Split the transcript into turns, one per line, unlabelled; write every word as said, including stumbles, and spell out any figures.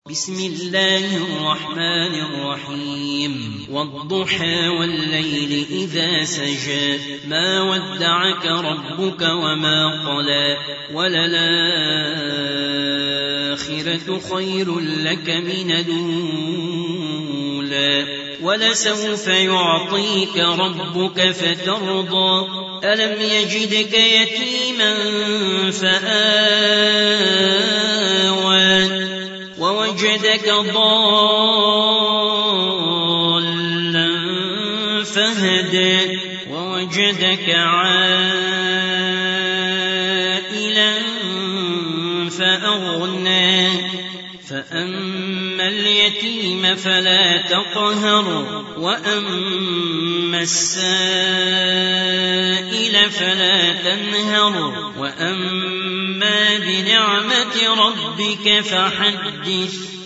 بسم الله الرحمن الرحيم والضحى والليل إذا سجى ما ودعك ربك وما قلى وللآخرة خير لك من الأولى ولسوف يعطيك ربك فترضى ألم يجدك يتيما فآوى ووجدك ضالا فهدى ووجدك عائلا فأغنى فأما اليتيم فلا تقهر وأما السائل فلا تنهر وأما بنعمة ربك فحدث